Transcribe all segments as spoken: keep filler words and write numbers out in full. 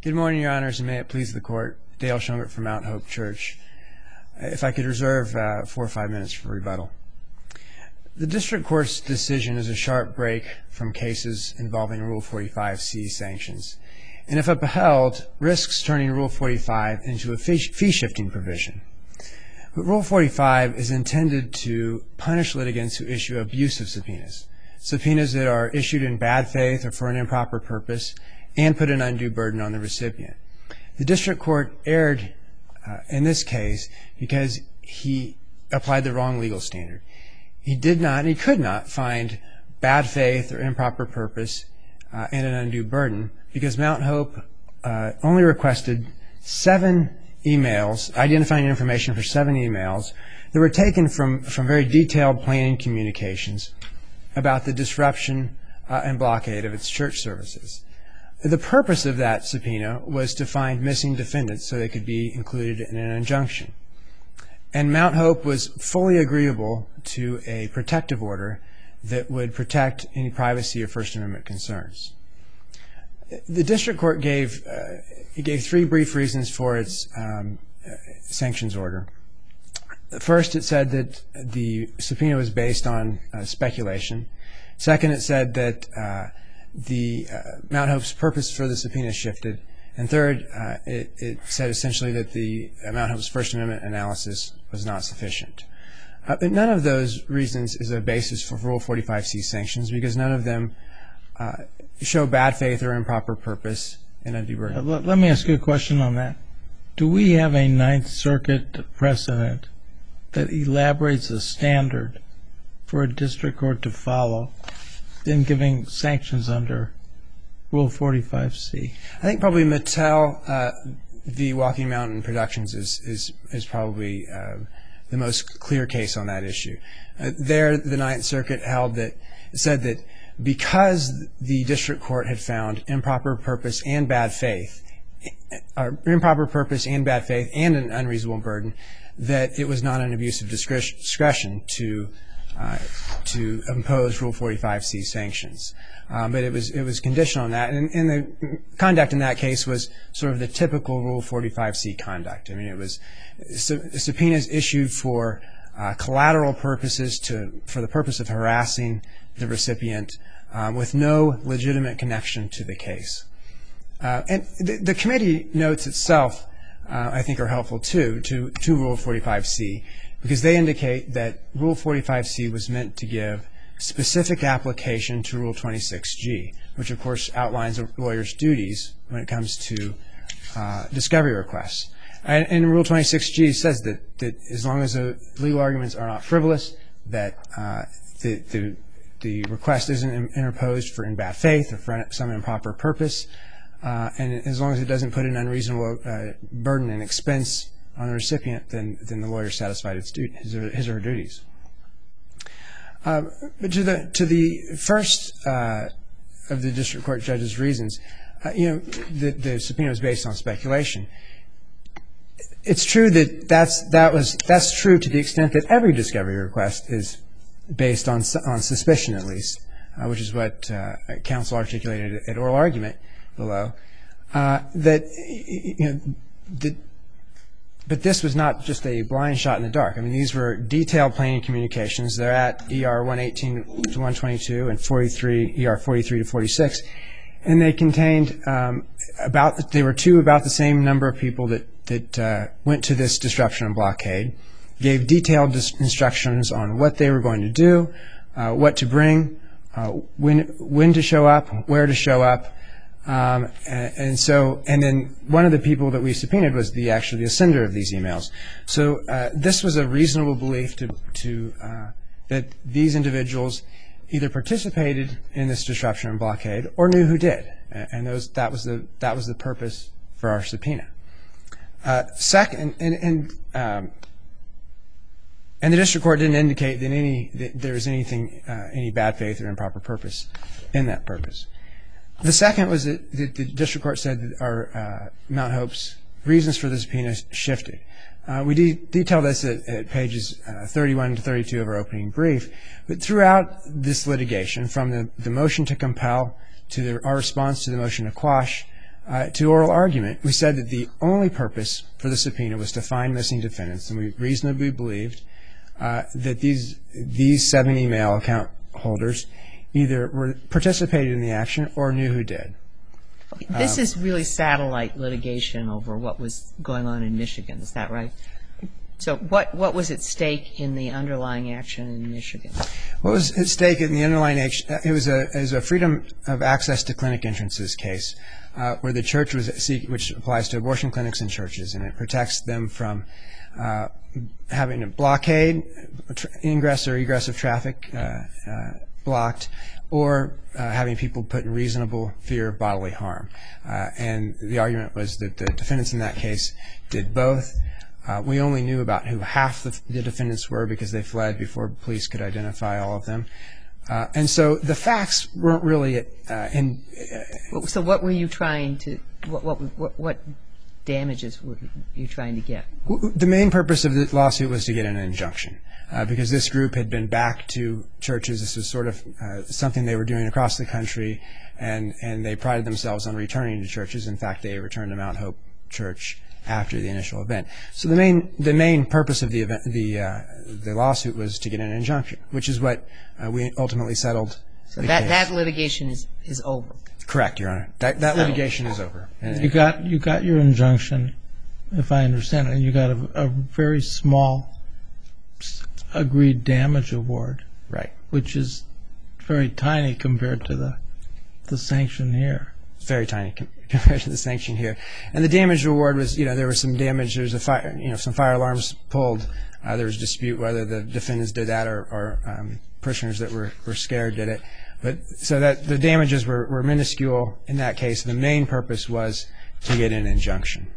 Good morning, Your Honors, and may it please the Court. Dale Schungert from Mount Hope Church. If I could reserve uh, four or five minutes for rebuttal. The District Court's decision is a sharp break from cases involving Rule forty-five C sanctions, and if upheld, risks turning Rule forty-five into a fee-shifting provision. But Rule forty-five is intended to punish litigants who issue abusive subpoenas, subpoenas that are issued in bad faith or for an improper purpose, and put an undue burden on the recipient. The District Court erred uh, in this case because he applied the wrong legal standard. He did not, and he could not, find bad faith or improper purpose uh, and an undue burden because Mount Hope uh, only requested seven emails, identifying information for seven emails that were taken from, from very detailed planning communications about the disruption uh, and blockade of its church services. The purpose of that subpoena was to find missing defendants so they could be included in an injunction. And Mount Hope was fully agreeable to a protective order that would protect any privacy or First Amendment concerns. The District Court gave, uh, gave three brief reasons for its um, sanctions order. First, it said that the subpoena was based on uh, speculation. Second, it said that uh, the uh, Mount Hope's purpose for the subpoena shifted. And third, uh, it, it said essentially that the uh, Mount Hope's First Amendment analysis was not sufficient. Uh, but none of those reasons is a basis for Rule forty-five C sanctions because none of them uh, show bad faith or improper purpose and undue burden. Uh, let, let me ask you a question on that. Do we have a Ninth Circuit precedent that elaborates a standard for a district court to follow in giving sanctions under Rule forty-five C? I think probably Mattel uh, v. Walking Mountain Productions is is, is probably uh, the most clear case on that issue. Uh, there, the Ninth Circuit held that said that because the district court had found improper purpose and bad faith, or improper purpose and bad faith and an unreasonable burden, that it was not an abuse of discretion to uh, to impose Rule forty-five C sanctions. Um, but it was it was conditional on that, and, and the conduct in that case was sort of the typical Rule forty-five C conduct. I mean, it was subpoenas issued for uh, collateral purposes, to for the purpose of harassing the recipient, um, with no legitimate connection to the case. Uh, and the, the committee notes itself, uh, I think, are helpful too to to Rule forty-five C because they indicate that Rule forty-five C was meant to give specific application to Rule twenty-six G, which of course outlines a lawyer's duties when it comes to uh, discovery requests. And, and Rule twenty-six G says that, that as long as the legal arguments are not frivolous, that uh, the, the, the request isn't interposed for in bad faith or for some improper purpose, uh, and as long as it doesn't put an unreasonable uh, burden and expense on the recipient, then, then the lawyer satisfied its du- his, or, his or her duties. Uh, but to the to the first uh, of the district court judge's reasons, uh, you know, the, the subpoena was based on speculation. It's true that that's that was that's true to the extent that every discovery request is based on on suspicion, at least, uh, which is what uh, counsel articulated at oral argument below. Uh, that you know the. But this was not just a blind shot in the dark. I mean, these were detailed planning communications. They're at E R one eighteen to one twenty-two and forty-three, E R forty-three to forty-six. And they contained um, about, they were two about the same number of people that, that uh, went to this disruption and blockade, gave detailed dis- instructions on what they were going to do, uh, what to bring, uh, when, when to show up, where to show up. Um, and, and so, and then one of the people that we subpoenaed was the actually the sender of these emails. So uh, this was a reasonable belief to to uh, that these individuals either participated in this disruption and blockade or knew who did, and those that was the that was the purpose for our subpoena. Uh, second, and and um, and the district court didn't indicate that any that there was anything uh, any bad faith or improper purpose in that purpose. The second was that the district court said that our uh, Mount Hope's reasons for the subpoena shifted. Uh, we de- detail this at, at pages uh, thirty-one to thirty-two of our opening brief. But throughout this litigation, from the, the motion to compel to the, our response to the motion to quash, uh, to oral argument, we said that the only purpose for the subpoena was to find missing defendants, and we reasonably believed uh, that these these seven email account holders either were participated in the action or knew who did. This um, is really satellite litigation over what was going on in Michigan. Is that right? So what what was at stake in the underlying action in Michigan? What was at stake in the underlying action? It was a it was a freedom of access to clinic entrances case, uh, where the church was seek, which applies to abortion clinics and churches, and it protects them from uh, having a blockade, ingress or egress of traffic uh, uh, blocked, or uh, having people put in reasonable fear of bodily harm. Uh, and the argument was that the defendants in that case did both. Uh, we only knew about who half the, the defendants were because they fled before police could identify all of them. Uh, and so the facts weren't really uh, in. Uh, so what were you trying to? What what what, what damages were you trying to get? The main purpose of the lawsuit was to get an injunction, uh, because this group had been back to churches. This was sort of uh, something they were doing across the country, and and they prided themselves on returning to churches. In fact, they returned to Mount Hope Church after the initial event. So the main the main purpose of the event, the uh, the lawsuit was to get an injunction, which is what uh, we ultimately settled. So that that litigation is is over. Correct, Your Honor. That that litigation is over. You got you got your injunction, if I understand it, and you got a, a very small agreed damage award, right? Which is very tiny compared to the the sanction here. Very tiny compared to the sanction here. And the damage reward was, you know, there was some damage. There was a fire, you know, some fire alarms pulled. Uh, there was a dispute whether the defendants did that or, or um, parishioners that were, were scared did it. But so that the damages were, were minuscule in that case. The main purpose was to get an injunction.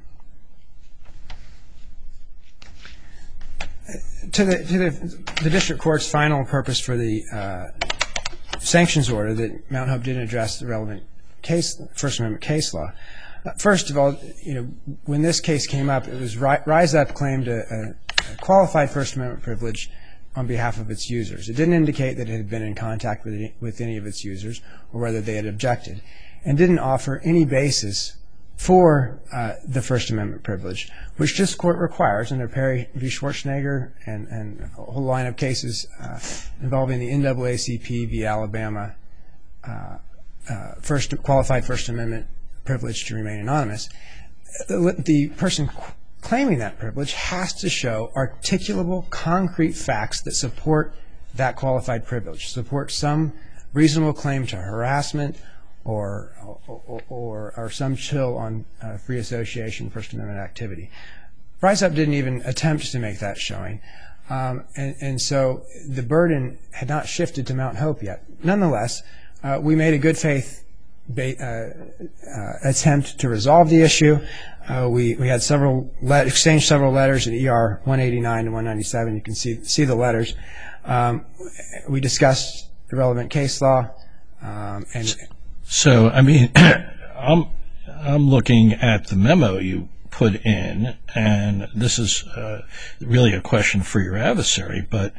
To the to the, the district court's final purpose for the uh, sanctions order, that Mount Hope didn't address the relevant case, First Amendment case law. Uh, first of all, you know, when this case came up, it was Ri- Rise Up claimed a, a, a qualified First Amendment privilege on behalf of its users. It didn't indicate that it had been in contact with any, with any of its users or whether they had objected, and didn't offer any basis for uh, the First Amendment privilege, which this court requires under Perry v. Schwarzenegger and, and a whole line of cases uh, involving the N double A C P v. Alabama uh, uh, first qualified First Amendment privilege to remain anonymous. The, the person claiming that privilege has to show articulable, concrete facts that support that qualified privilege, support some reasonable claim to harassment or or, or, or some chill on uh, free association First Amendment activity. Rise Up didn't even attempt to make that showing. Um, and, and so the burden had not shifted to Mount Hope yet. Nonetheless, uh, we made a good faith ba- uh, uh, attempt to resolve the issue. Uh, we, we had several let, exchanged several letters at E R one eighty-nine and one ninety-seven. You can see see the letters. Um, we discussed the relevant case law. Um, and so, I mean, I'm I'm looking at the memo you put in, and this is uh, really a question for your adversary, but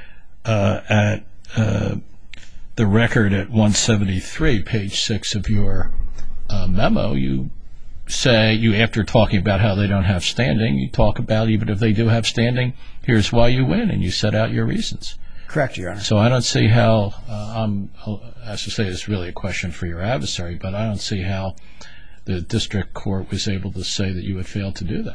uh, at uh, the record at one seventy-three, page six of your uh, memo, you say, you after talking about how they don't have standing, you talk about even if they do have standing, here's why you win, and you set out your reasons. Correct, Your Honor. So I don't see how, uh, I'm, as I say, it's really a question for your adversary, but I don't see how the district court was able to say that you had failed to do that.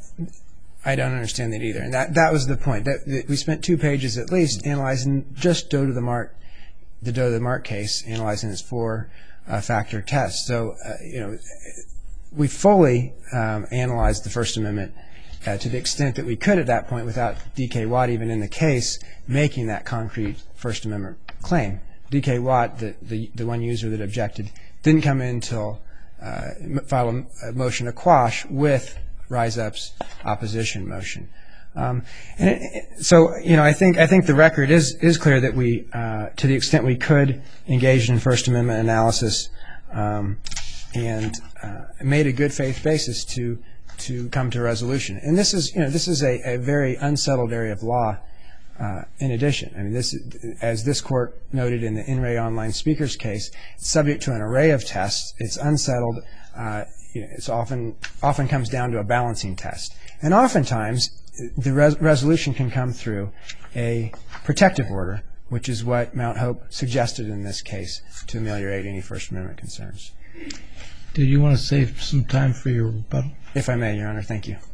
I, I don't understand that either. And that, that was the point. That, that we spent two pages at least analyzing just Doe to the Mart, the Doe to the Mart case, analyzing its four uh, factor test. So, uh, you know, we fully um, analyzed the First Amendment uh, to the extent that we could at that point without D K Watt even in the case making that concrete First Amendment claim. D K Watt, the, the, the one user that objected, didn't come in until uh, file a, a motion to quash with Rise Up's opposition motion. Um, and it, it, so, you know, I think I think the record is is clear that we, uh, to the extent we could, engaged in First Amendment analysis um, and uh, made a good faith basis to to come to a resolution. And this is, you know, this is a, a very unsettled area of law. Uh, in addition, I mean, this, as this court noted in the In Re Online Speakers case, it's subject to an array of tests. It's unsettled. Uh, it's often often comes down to a balancing test. And oftentimes, the res- resolution can come through a protective order, which is what Mount Hope suggested in this case to ameliorate any First Amendment concerns. Did you want to save some time for your rebuttal? If I may, Your Honor, thank you.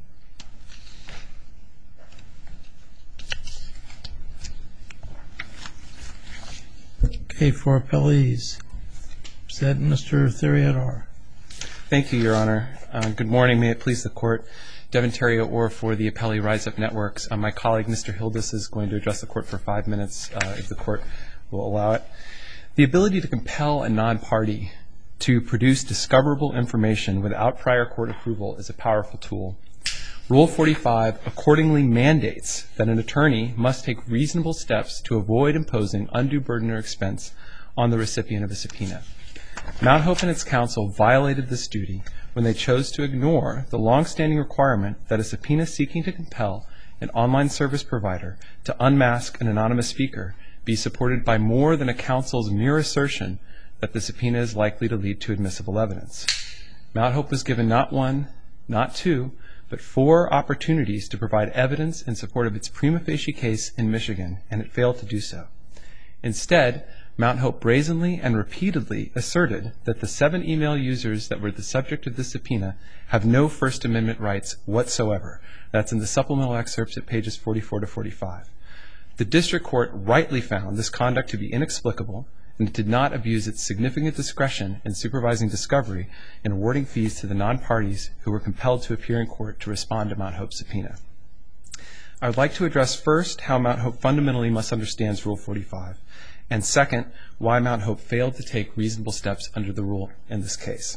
Okay, for appellees. Is that Mister Theriot? Thank you, Your Honor. Uh, good morning. May it please the Court. Devin Theriot for the Appellee Rise Up Networks. Uh, my colleague, Mister Hildes, is going to address the Court for five minutes, uh, if the Court will allow it. The ability to compel a non-party to produce discoverable information without prior court approval is a powerful tool. Rule forty-five accordingly mandates that an attorney must take reasonable steps to avoid imposing undue burden or expense on the recipient of a subpoena. Mount Hope and its counsel violated this duty when they chose to ignore the long-standing requirement that a subpoena seeking to compel an online service provider to unmask an anonymous speaker be supported by more than a counsel's mere assertion that the subpoena is likely to lead to admissible evidence. Mount Hope was given not one, not two, but four opportunities to provide evidence in support of its prima facie case in Michigan, and it failed to do so. Instead, Mount Hope brazenly and repeatedly asserted that the seven email users that were the subject of the subpoena have no First Amendment rights whatsoever. That's in the supplemental excerpts at pages forty-four to forty-five. The district court rightly found this conduct to be inexplicable, and it did not abuse its significant discretion in supervising discovery and awarding fees to the non-parties who were compelled to appear in court to respond to Mount Hope's subpoena. I would like to address first how Mount Hope fundamentally misunderstands Rule forty-five, and second, why Mount Hope failed to take reasonable steps under the rule in this case.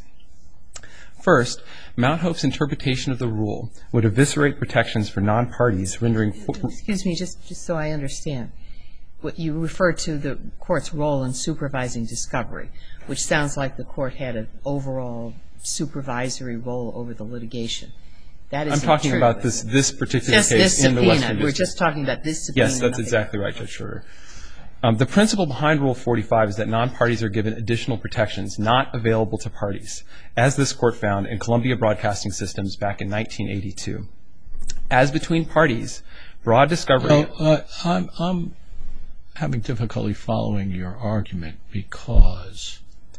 First, Mount Hope's interpretation of the rule would eviscerate protections for non-parties, rendering... Excuse me, just, just so I understand. What you refer to the court's role in supervising discovery, which sounds like the court had an overall supervisory role over the litigation. That isn't I'm talking true. about this this particular just case this in the subpoena. Western District. We're just talking about this subpoena. Yes, that's exactly right, Judge Schroeder. Um, the principle behind Rule forty-five is that non-parties are given additional protections not available to parties, as this court found in Columbia Broadcasting Systems back in nineteen eighty-two. As between parties, broad discovery... Well, uh, I'm, I'm having difficulty following your argument because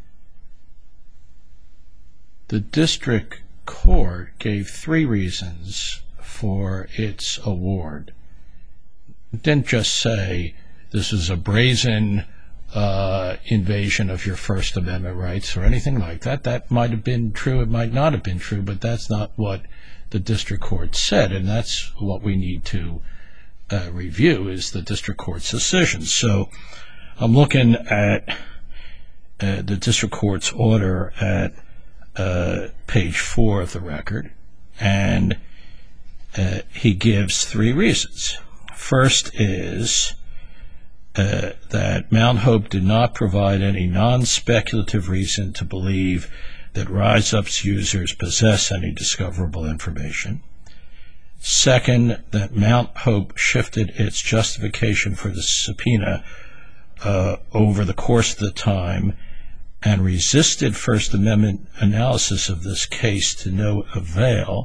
the district court gave three reasons for its award. It didn't just say this is a brazen uh, invasion of your First Amendment rights or anything like that. That might have been true, it might not have been true, but that's not what the district court said, and that's what we need to uh, review is the district court's decision. So I'm looking at uh, the district court's order at uh, page four of the record, and uh, he gives three reasons. First is uh, that Mount Hope did not provide any non-speculative reason to believe that Rise Up's users possess any discoverable information. Second, that Mount Hope shifted its justification for the subpoena uh, over the course of the time and resisted First Amendment analysis of this case to no avail.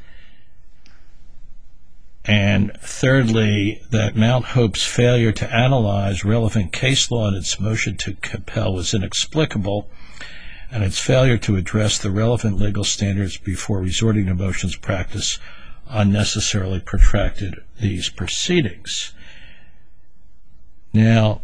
And thirdly, that Mount Hope's failure to analyze relevant case law in its motion to compel was inexplicable, and its failure to address the relevant legal standards before resorting to motions practice unnecessarily protracted these proceedings. Now,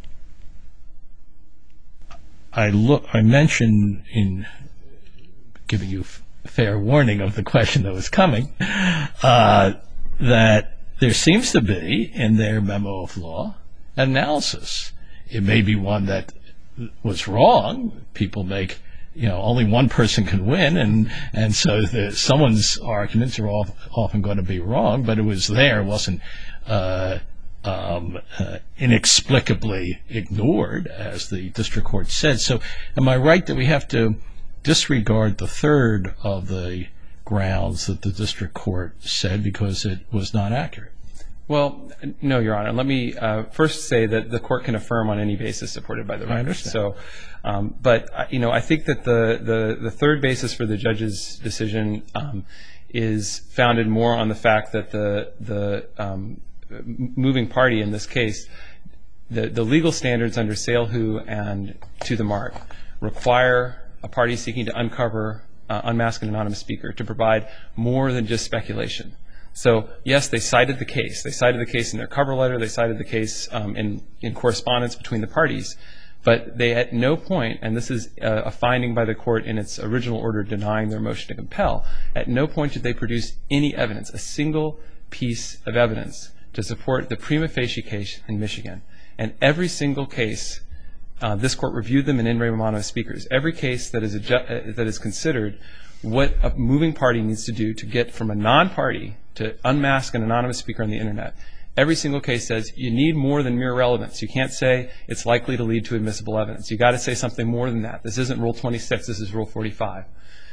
I look. I mentioned in giving you fair warning of the question that was coming uh, that there seems to be in their memo of law analysis. It may be one that was wrong. People make, you know, only one person can win, and and so the, someone's arguments are all, often going to be wrong. But it was there. It wasn't uh, um, uh, inexplicably ignored, as the district court said. So, am I right that we have to disregard the third of the grounds that the district court said because it was not accurate? Well, no, Your Honor. Let me uh, first say that the court can affirm on any basis supported by the record. I understand. So, um, but uh, you know, I think that the, the the third basis for the judge's decision um, is founded more on the fact that the the um, moving party in this case, the the legal standards under SailWho and To the Mart require a party seeking to uncover, uh, unmask an anonymous speaker to provide more than just speculation. So, yes, they cited the case. They cited the case in their cover letter. They cited the case um, in, in correspondence between the parties. But they at no point, and this is a, a finding by the court in its original order denying their motion to compel, at no point did they produce any evidence, a single piece of evidence to support the prima facie case in Michigan. And every single case, uh, this court reviewed them in in re Romano speakers. Every case that is, adju- uh, that is considered what a moving party needs to do to get from a non-party to unmask an anonymous speaker on the internet. Every single case says you need more than mere relevance. You can't say it's likely to lead to admissible evidence. You've got to say something more than that. This isn't Rule twenty-six. This is Rule forty-five.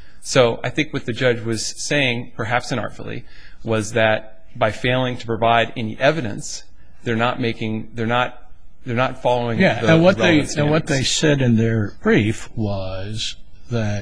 So I think what the judge was saying, perhaps inartfully, was that by failing to provide any evidence, they're not making, they're not, they're not following. Yeah, the and what they relevant and what they standards. said in their brief was that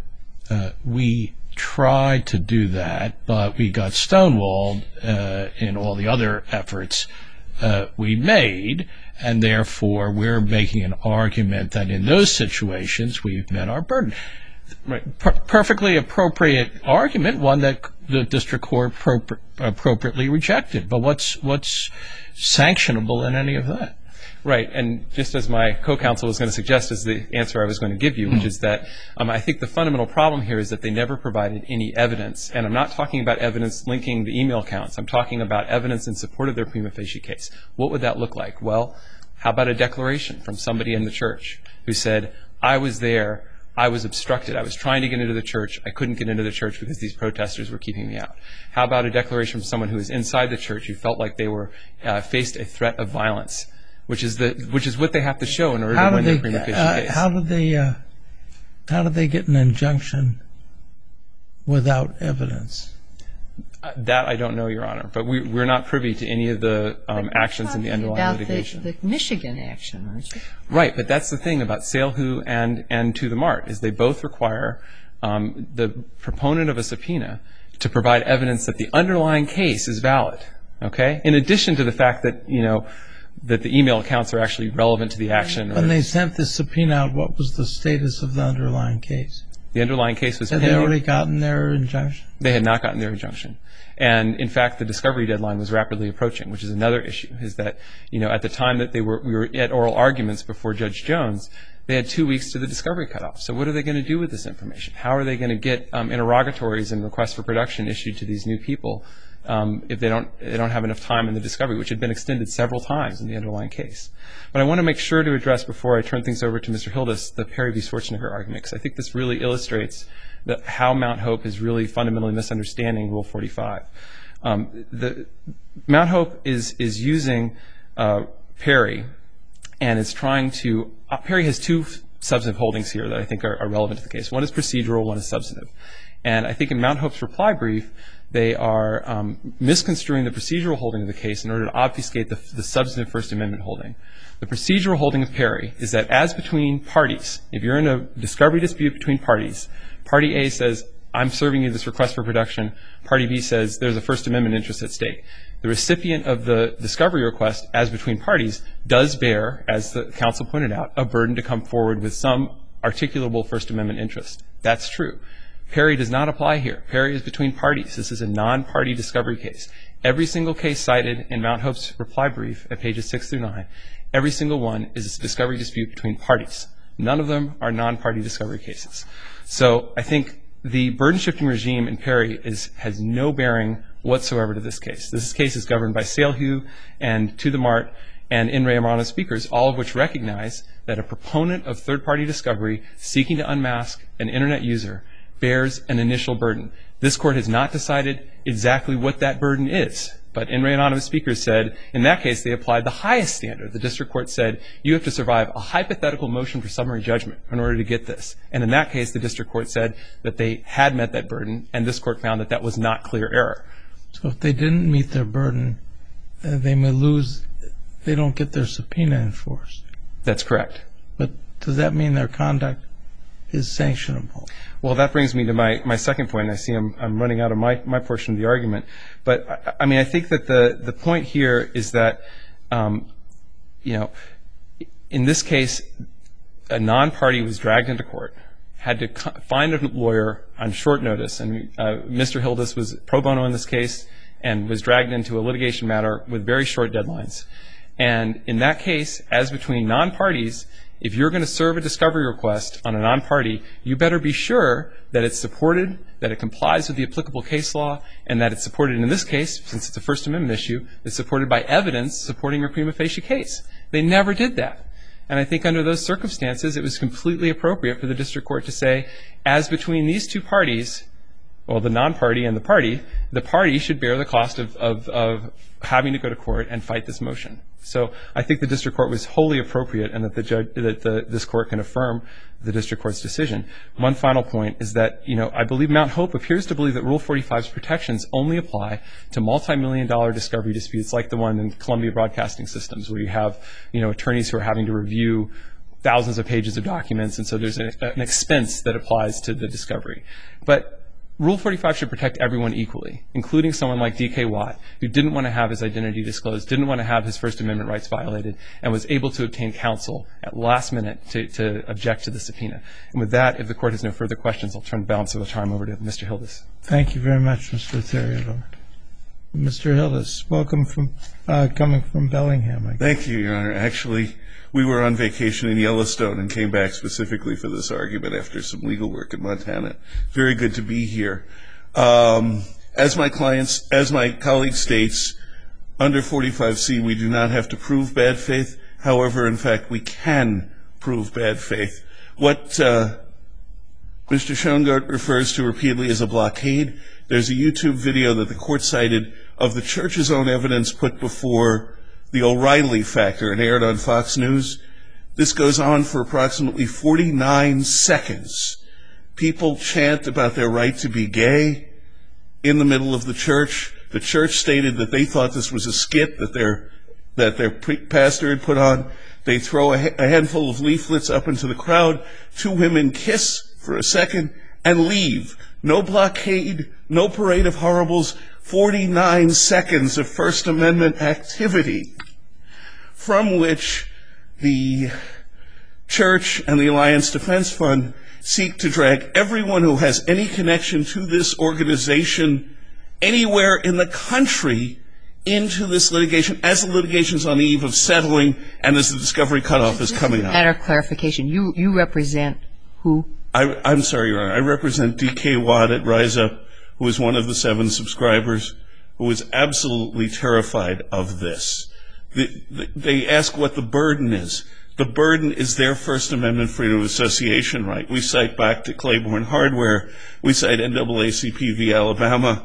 uh, we tried to do that, but we got stonewalled uh, in all the other efforts uh, we made, and therefore we're making an argument that in those situations we've met our burden. Right. Per- perfectly appropriate argument, one that the district court pro- appropriately rejected. But what's what's sanctionable in any of that? Right, and just as my co-counsel was going to suggest is the answer I was going to give you, which is that um, I think the fundamental problem here is that they never provided any evidence, and I'm not talking about evidence linking the email accounts. I'm talking about evidence in support of their prima facie case. What would that look like? Well, how about a declaration from somebody in the church who said, I was there, I was obstructed, I was trying to get into the church, I couldn't get into the church because these protesters were keeping me out. How about a declaration from someone who was inside the church who felt like they were uh, faced a threat of violence? Which is the which is what they have to show in order How to do win they? their prima facie Uh, case. how do they? Uh, how do they get an injunction without evidence? Uh, that I don't know, Your Honor, but we we're not privy to any of the um, actions in the underlying about litigation. The, the Michigan action, aren't you? Right, but that's the thing about SailWho and and To the Mart is they both require um, the proponent of a subpoena to provide evidence that the underlying case is valid. Okay, in addition to the fact that you know. that the email accounts are actually relevant to the action. When they sent the subpoena out, what was the status of the underlying case? The underlying case was Had pending. they already gotten their injunction? They had not gotten their injunction. And in fact, the discovery deadline was rapidly approaching, which is another issue, is that, you know, at the time that they were, we were at oral arguments before Judge Jones, they had two weeks to the discovery cutoff. So what are they going to do with this information? How are they going to get um, interrogatories and requests for production issued to these new people um, if they don't they don't have enough time in the discovery, which had been extended several times in the underlying case? But I want to make sure to address, before I turn things over to Mister Hildes, the Perry v. Schwarzenegger argument, because I think this really illustrates that how Mount Hope is really fundamentally misunderstanding Rule forty-five. Um, the, Mount Hope is, is using uh, Perry, and it's trying to uh, Perry has two substantive holdings here that I think are, are relevant to the case. One is procedural, one is substantive. And I think in Mount Hope's reply brief, they are um, misconstruing the procedural holding of the case in order to obfuscate the, the substantive First Amendment holding. The procedural holding of Perry is that as between parties, if you're in a discovery dispute between parties, Party A says, I'm serving you this request for production. Party B says there's a First Amendment interest at stake. The recipient of the discovery request, as between parties, does bear, as the counsel pointed out, a burden to come forward with some articulable First Amendment interest. That's true. Perry does not apply here. Perry is between parties. This is a non-party discovery case. Every single case cited in Mount Hope's reply brief at pages six through nine, every single one is a discovery dispute between parties. None of them are non-party discovery cases. So I think the burden-shifting regime in Perry is, has no bearing whatsoever to this case. This case is governed by SailWho and To the Mart and In re Amano speakers, all of which recognize that a proponent of third-party discovery seeking to unmask an Internet user bears an initial burden. This court has not decided exactly what that burden is, but In re Anonymous speakers said, in that case, they applied the highest standard. The district court said, you have to survive a hypothetical motion for summary judgment in order to get this. And in that case, the district court said that they had met that burden, and this court found that that was not clear error. So if they didn't meet their burden, uh, they may lose, they don't get their subpoena enforced. That's correct. But does that mean their conduct is sanctionable? Well, that brings me to my, my second point. I see I'm, I'm running out of my, my portion of the argument. But, I, I mean, I think that the, the point here is that, um, you know, in this case, a non-party was dragged into court, had to co- find a lawyer on short notice, and uh, Mister Hildes was pro bono in this case and was dragged into a litigation matter with very short deadlines. And in that case, as between non-parties, if you're going to serve a discovery request on a non-party, you better be sure that it's supported, that it complies with the applicable case law, and that it's supported in this case, since it's a First Amendment issue, it's supported by evidence supporting your prima facie case. They never did that. And I think under those circumstances, it was completely appropriate for the district court to say, as between these two parties, well, the non-party and the party, the party should bear the cost of, of, of having to go to court and fight this motion. So I think the district court was wholly appropriate, and that the judge, that the, this court can affirm the district court's decision. One final point is that, you know, I believe Mount Hope appears to believe that Rule forty-five's protections only apply to multi-million dollar discovery disputes like the one in Columbia Broadcasting Systems, where you have, you know, attorneys who are having to review thousands of pages of documents, and so there's an, an expense that applies to the discovery. But Rule forty-five should protect everyone equally, including someone like D K Watt, who didn't want to have his identity disclosed, didn't want to have his First Amendment rights violated, and was able to obtain counsel at last minute to, to object to the subpoena. And with that, if the court has no further questions, I'll turn the balance of the time over to Mister Hildes. Thank you very much, Mister Theriault. Mister Hildes, welcome from uh, coming from Bellingham. I guess. Thank you, Your Honor. Actually, we were on vacation in Yellowstone and came back specifically for this argument after some legal work in Montana. Very good to be here. Um, as my clients, as my colleague states, under forty-five C, we do not have to prove bad faith. However, in fact, we can prove bad faith. What uh, Mister Schoengart refers to repeatedly as a blockade. There's a YouTube video that the court cited of the church's own evidence put before the O'Reilly factor and aired on Fox News. This goes on for approximately forty-nine seconds. People chant about their right to be gay in the middle of the church. The church stated that they thought this was a skit that their that their pastor had put on. They throw a, a handful of leaflets up into the crowd. Two women kiss for a second and leave. No blockade, no parade of horribles. forty-nine seconds of First Amendment activity, from which the church and the Alliance Defense Fund seek to drag everyone who has any connection to this organization anywhere in the country into this litigation, as the litigation's on the eve of settling and as the discovery cutoff is coming up. Matter of clarification, you, you represent who? I, I'm sorry, Your Honor. I represent D K Watt at Rise Up, who is one of the seven subscribers, who is absolutely terrified of this. The, the, they ask what the burden is. The burden is their First Amendment freedom of association right. We cite back to Claiborne Hardware. We cite N double A C P v. Alabama,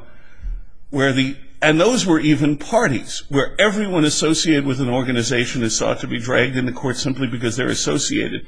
where the, and those were even parties, where everyone associated with an organization is sought to be dragged into court simply because they're associated.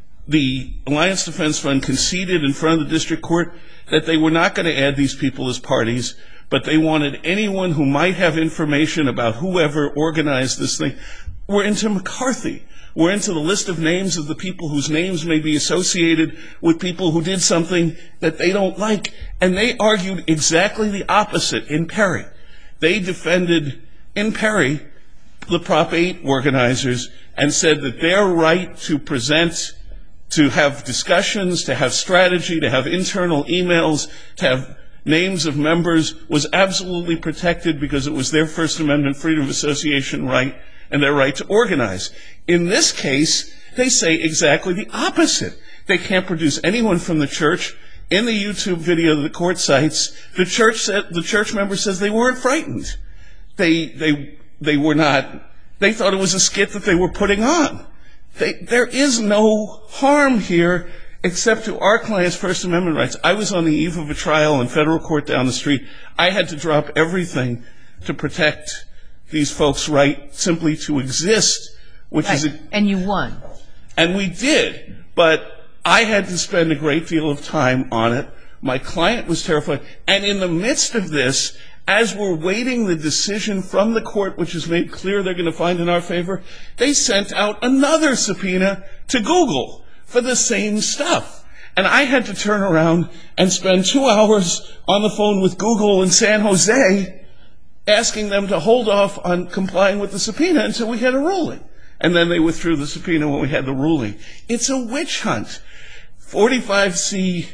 The Alliance Defense Fund conceded in front of the district court that they were not going to add these people as parties, but they wanted anyone who might have information about whoever organized this thing. We're into McCarthy. We're into the list of names of the people whose names may be associated with people who did something that they don't like. And they argued exactly the opposite in Perry. They defended, in Perry, the Prop eight organizers and said that their right to present, to have discussions, to have strategy, to have internal emails, to have names of members was absolutely protected because it was their First Amendment freedom of association right and their right to organize. In this case, they say exactly the opposite. They can't produce anyone from the church. In the YouTube video that the court cites, the church said, the church member says they weren't frightened. They, they, they were not, they thought it was a skit that they were putting on. They, there is no harm here except to our client's First Amendment rights. I was on the eve of a trial in federal court down the street. I had to drop everything to protect these folks' right simply to exist, which right. is a, and you won. And we did, but I had to spend a great deal of time on it. My client was terrified. And in the midst of this, As we're waiting the decision from the court, which has made clear they're going to find in our favor, they sent out another subpoena to Google for the same stuff. And I had to turn around and spend two hours on the phone with Google in San Jose asking them to hold off on complying with the subpoena until we had a ruling. And then they withdrew the subpoena when we had the ruling. It's a witch hunt. forty-five C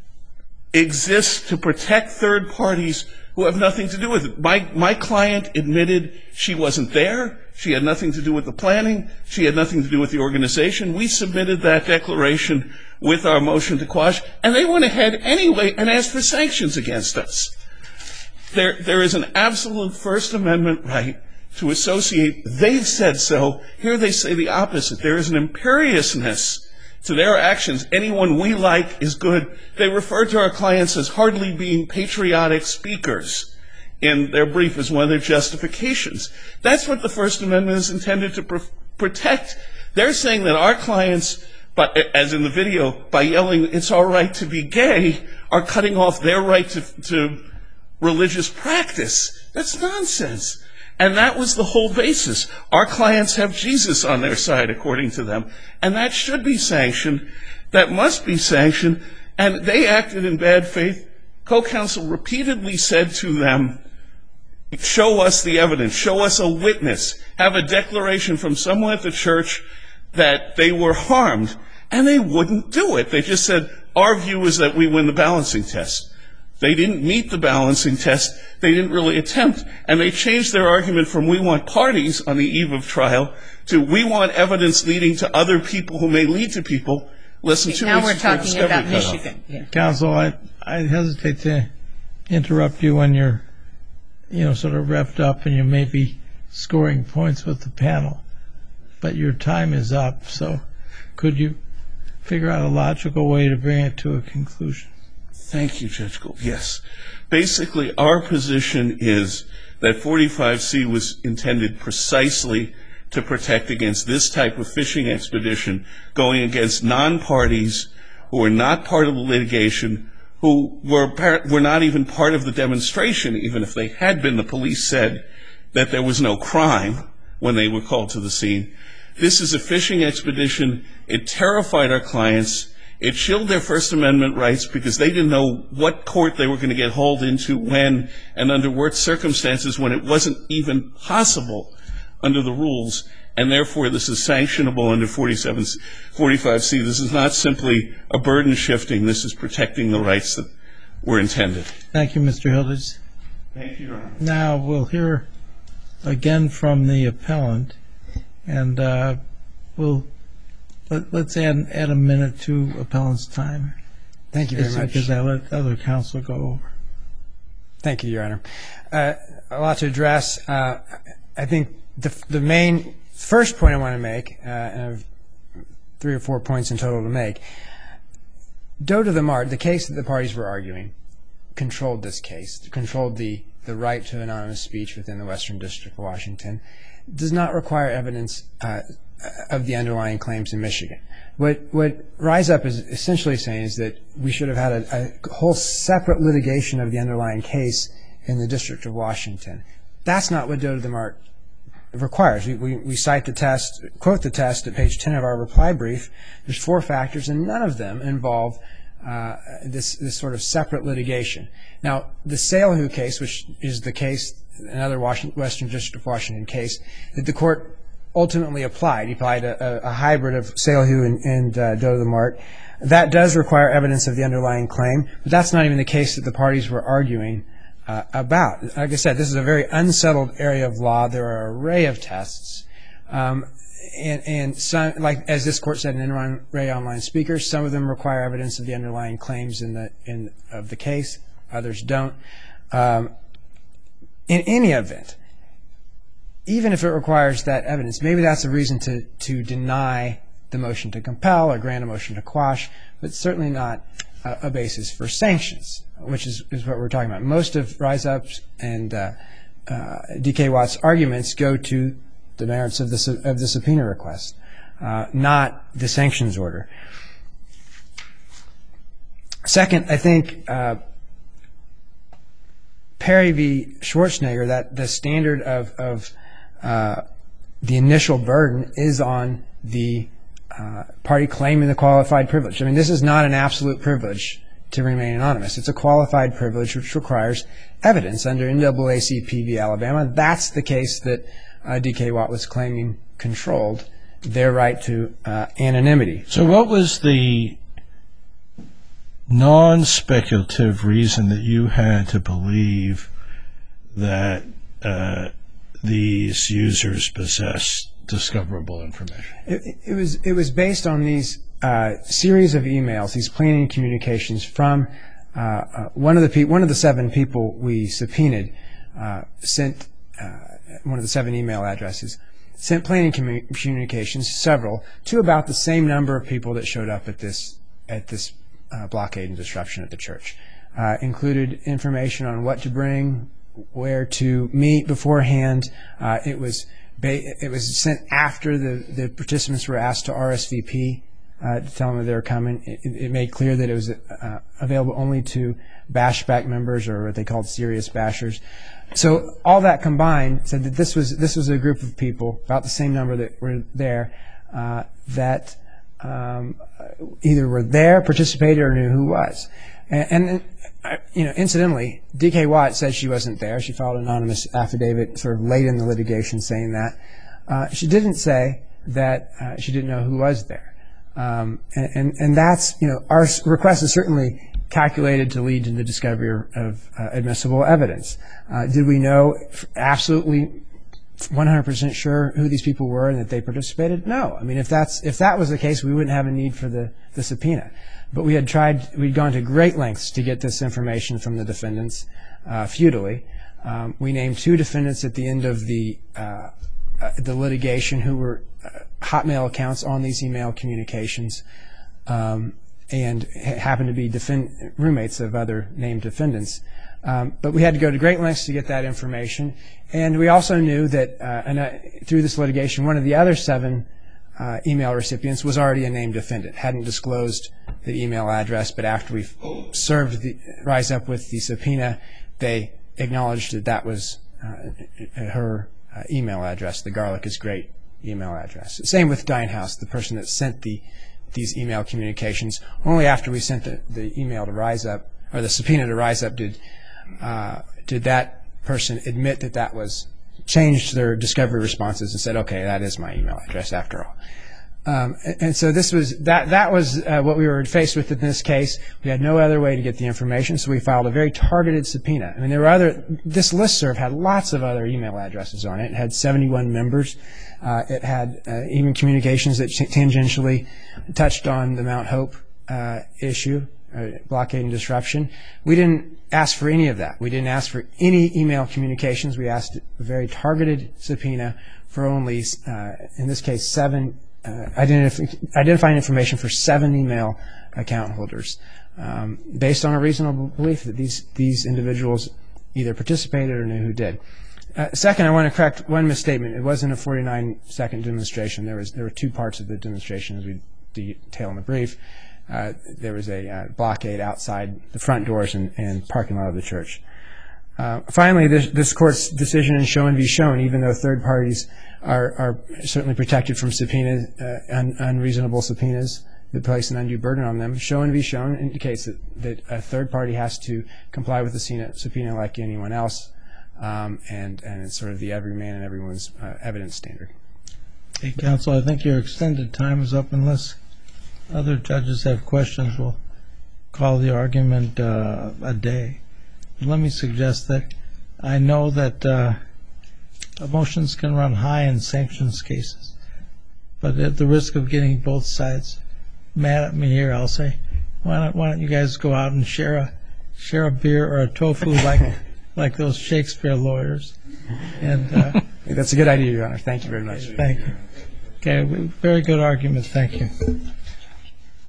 exists to protect third parties who have nothing to do with it. My, my client admitted she wasn't there. She had nothing to do with the planning. She had nothing to do with the organization. We submitted that declaration with our motion to quash, and they went ahead anyway and asked for sanctions against us. There, there is an absolute First Amendment right to associate. They've said so. Here they say the opposite. There is an imperiousness to their actions. Anyone we like is good. They refer to our clients as hardly being patriotic speakers in their brief as one of their justifications. That's what the First Amendment is intended to pr- protect. They're saying that our clients, but as in the video, by yelling, "It's all right to be gay," are cutting off their right to, to religious practice. That's nonsense. And that was the whole basis. Our clients have Jesus on their side, according to them. And that should be sanctioned. That must be sanctioned. And they acted in bad faith. Co-counsel repeatedly said to them, show us the evidence. Show us a witness. Have a declaration from someone at the church that they were harmed. And they wouldn't do it. They just said, our view is that we win the balancing test. They didn't meet the balancing test. They didn't really attempt. And they changed their argument from we want parties on the eve of trial to we want evidence leading to other people who may lead to people less than two now weeks we're before talking discovery about cutoff. Michigan. Yeah. Counsel, I, I hesitate to interrupt you when you're, you know, sort of revved up and you may be scoring points with the panel. But your time is up, so could you figure out a logical way to bring it to a conclusion? Thank you, Judge Gould. Yes. Basically, our position is that forty-five C was intended precisely to protect against this type of fishing expedition, going against non-parties who are not part of the litigation, who were par- were not even part of the demonstration, even if they had been. The police said that there was no crime when they were called to the scene. This is a fishing expedition. It terrified our clients. It chilled their First Amendment rights because they didn't know what court they were going to get hauled into, when, and under what circumstances, when it wasn't even possible under the rules. And therefore, this is sanctionable under forty-seven, forty-five C. This is not simply a burden shifting. This is protecting the rights that were intended. Thank you, Mister Hilditch. Thank you, Your Honor. Now we'll hear again from the appellant, and uh, we'll let, let's add add a minute to appellant's time. Thank you very It's much. Because I let other counsel go over. Thank you, Your Honor. Uh, a lot to address. Uh, I think the the main first point I want to make, uh, and I have three or four points in total to make. Doe to the Mart, the case that the parties were arguing, controlled this case, controlled the, the right to anonymous speech within the Western District of Washington, does not require evidence uh, of the underlying claims in Michigan. What what Rise Up is essentially saying is that we should have had a, a whole separate litigation of the underlying case in the District of Washington. That's not what Doe to the Mart requires. We, we, we cite the test, quote the test at page ten of our reply brief. There's four factors, and none of them involve uh, this this sort of separate litigation. Now, the Salehu case, which is the case, another Washington, Western District of Washington case, that the court ultimately applied. He applied a, a hybrid of Salehu and, and uh, Doe to the Mart. That does require evidence of the underlying claim, but that's not even the case that the parties were arguing Uh, about. Like I said, this is a very unsettled area of law. There are an array of tests, um, and, and some, like as this court said in Enron Ray Online Speakers, some of them require evidence of the underlying claims in the in of the case. Others don't. Um, in any event, even if it requires that evidence, maybe that's a reason to to deny the motion to compel or grant a motion to quash, but certainly not a, a basis for sanctions, which is, is what we're talking about. Most of Rise Up's and uh, uh, D K Watt's arguments go to the merits of the, of the subpoena request, uh, not the sanctions order. Second, I think uh, Perry v. Schwarzenegger, that the standard of, of uh, the initial burden is on the uh, party claiming the qualified privilege. I mean, this is not an absolute privilege to remain anonymous. It's a qualified privilege which requires evidence under N double A C P v. Alabama. That's the case that uh, D K Watt was claiming controlled their right to uh, anonymity. So what was the non-speculative reason that you had to believe that uh, these users possess discoverable information? It, it was it was based on these uh, series of emails, these planning communications from uh, uh, one of the pe- one of the seven people we subpoenaed uh, sent uh, one of the seven email addresses sent planning commu- communications, several, to about the same number of people that showed up at this at this uh, blockade and disruption at the church. Uh, included information on what to bring, where to meet beforehand. Uh, it was ba- it was sent after the, the participants were asked to R S V P uh, to tell them that they were coming. It, it made clear that it was uh, available only to bashback members, or what they called serious bashers. So all that combined said that this was this was a group of people, about the same number that were there, uh, that um, either were there, participated, or knew who was. And, and uh, you know, incidentally, D K Watt said she wasn't there. She filed an anonymous affidavit sort of late in the litigation saying that. Uh, she didn't say that uh, she didn't know who was there. Um, and, and, and that's, you know, our request is certainly calculated to lead to the discovery of uh, admissible evidence. Uh, did we know absolutely one hundred percent sure who these people were and that they participated? No. I mean, if that's if that was the case, we wouldn't have a need for the, the subpoena. But we had tried, we'd gone to great lengths to get this information from the defendants, uh, futilely. Um, we named two defendants at the end of the uh, uh, the litigation who were uh, Hotmail accounts on these email communications, um, and ha- happened to be defend- roommates of other named defendants. Um, but we had to go to great lengths to get that information. And we also knew that uh, and, uh, through this litigation, one of the other seven uh, email recipients was already a named defendant, hadn't disclosed the email address, but after we served the Rise Up with the subpoena, they acknowledged that that was uh, her uh, email address, the Garlic is Great email address. Same with Dinehouse, the person that sent the these email communications. Only after we sent the, the email to Rise Up, or the subpoena to Rise Up, did uh, did that person admit that that was, changed their discovery responses and said, okay, that is my email address after all. Um, and, and so this was that that was uh, what we were faced with in this case. We had no other way to get the information, so we filed a very targeted subpoena. I mean, there were other. This listserv had lots of other email addresses on it. It had seventy-one members. Uh, it had uh, even communications that tangentially touched on the Mount Hope uh, issue, uh, blockade and disruption. We didn't ask for any of that. We didn't ask for any email communications. We asked a very targeted subpoena for only, uh, in this case, seven. Uh, identif- identifying information for seven email account holders, um, based on a reasonable belief that these these individuals either participated or knew who did. Uh, second, I want to correct one misstatement. It wasn't a forty-nine second demonstration. There was there were two parts of the demonstration, as we detail in the brief. Uh, there was a uh, blockade outside the front doors and, and parking lot of the church. Uh, finally, this, this court's decision in Schoen v. Schoen, even though third parties are, are certainly protected from subpoenas, uh, un, unreasonable subpoenas that place an undue burden on them, Schoen v. Schoen indicates that, that a third party has to comply with the subpoena like anyone else, um, and, and it's sort of the every man and everyone's uh, evidence standard. Hey, counsel, I think your extended time is up. Unless other judges have questions, we'll call the argument uh, a day. Let me suggest that I know that uh, emotions can run high in sanctions cases, but at the risk of getting both sides mad at me here, I'll say, why don't why don't you guys go out and share a share a beer or a tofu like like those Shakespeare lawyers? And uh, that's a good idea, Your Honor. Thank you very much. Thank you. Okay, very good argument. Thank you.